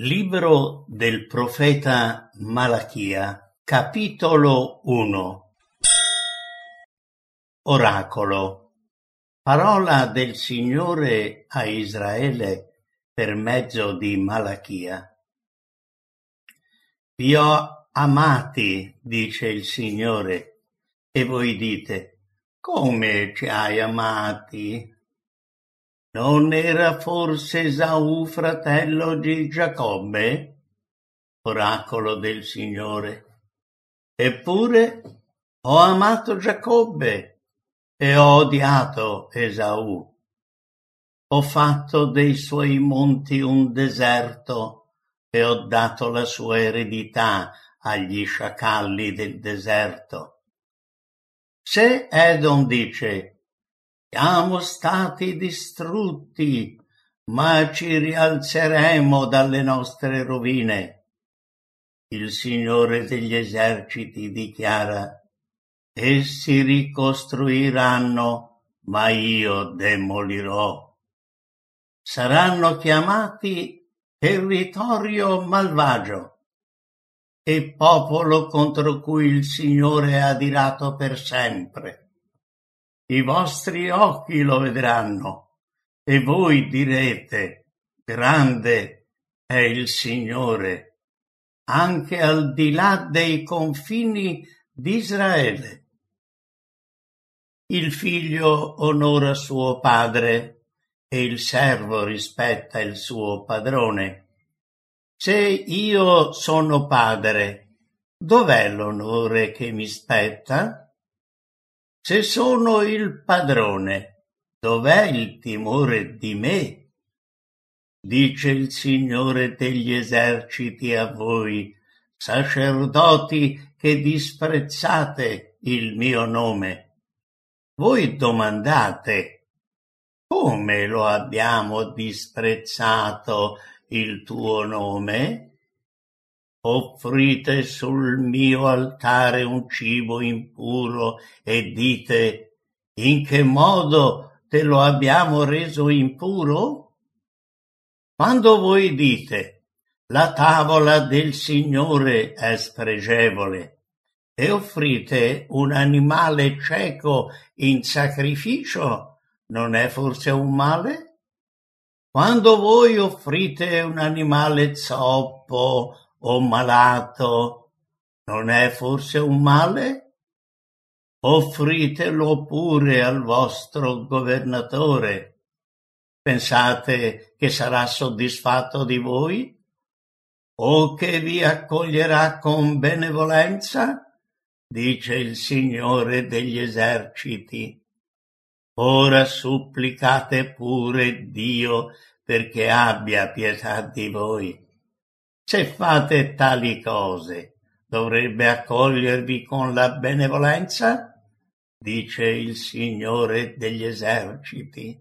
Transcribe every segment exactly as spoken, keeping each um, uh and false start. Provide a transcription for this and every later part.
Libro del profeta Malachia, capitolo uno. Oracolo. Parola del Signore a Israele per mezzo di Malachia. Vi ho amati, dice il Signore, e voi dite: come ci hai amati? Non era forse Esaù fratello di Giacobbe? Oracolo del Signore. Eppure ho amato Giacobbe e ho odiato Esaù. Ho fatto dei suoi monti un deserto e ho dato la sua eredità agli sciacalli del deserto. Se Edom dice: siamo stati distrutti, ma ci rialzeremo dalle nostre rovine, il Signore degli eserciti dichiara: essi ricostruiranno, ma io demolirò. Saranno chiamati territorio malvagio e popolo contro cui il Signore ha adirato per sempre. I vostri occhi lo vedranno e voi direte: grande è il Signore, anche al di là dei confini di Israele. Il figlio onora suo padre e il servo rispetta il suo padrone. Se io sono padre, dov'è l'onore che mi spetta? Se sono il padrone, dov'è il timore di me? Dice il Signore degli eserciti a voi, sacerdoti che disprezzate il mio nome. Voi domandate: come lo abbiamo disprezzato il tuo nome? Offrite sul mio altare un cibo impuro e dite: in che modo te lo abbiamo reso impuro? Quando voi dite: la tavola del Signore è spregevole, e offrite un animale cieco in sacrificio, non è forse un male? Quando voi offrite un animale zoppo o malato, non è forse un male? Offritelo pure al vostro governatore. Pensate che sarà soddisfatto di voi? O che vi accoglierà con benevolenza? Dice il Signore degli eserciti. Ora supplicate pure Dio perché abbia pietà di voi. Se fate tali cose, dovrebbe accogliervi con la benevolenza? Dice il Signore degli eserciti.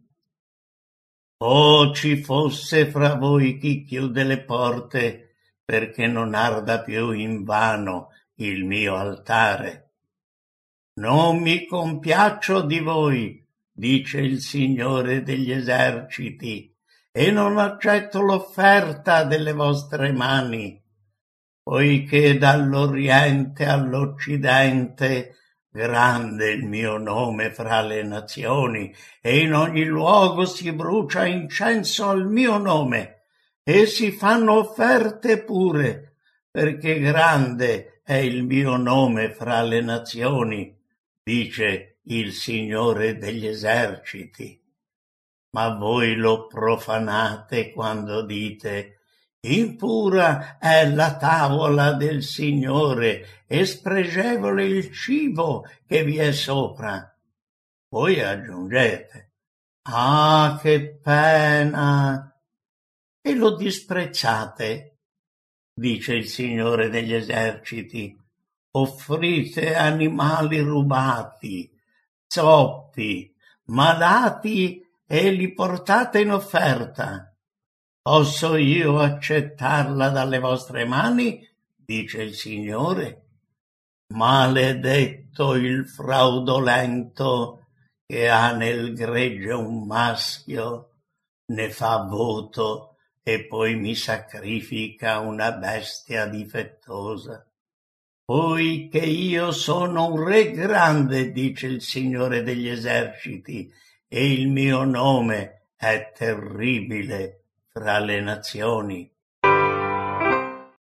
Oh, ci fosse fra voi chi chiude le porte perché non arda più invano il mio altare. Non mi compiaccio di voi, dice il Signore degli eserciti, e non accetto l'offerta delle vostre mani, poiché dall'Oriente all'Occidente grande il mio nome fra le nazioni, e in ogni luogo si brucia incenso al mio nome, e si fanno offerte pure, perché grande è il mio nome fra le nazioni, dice il Signore degli eserciti. Ma voi lo profanate quando dite: impura è la tavola del Signore e spregevole il cibo che vi è sopra. Voi aggiungete: ah, che pena! E lo disprezzate, dice il Signore degli eserciti. Offrite animali rubati, zoppi, malati e li portate in offerta. Posso io accettarla dalle vostre mani? Dice il Signore. Maledetto il fraudolento che ha nel gregge un maschio, ne fa voto e poi mi sacrifica una bestia difettosa. Poiché io sono un re grande, dice il Signore degli eserciti, e il mio nome è terribile fra le nazioni.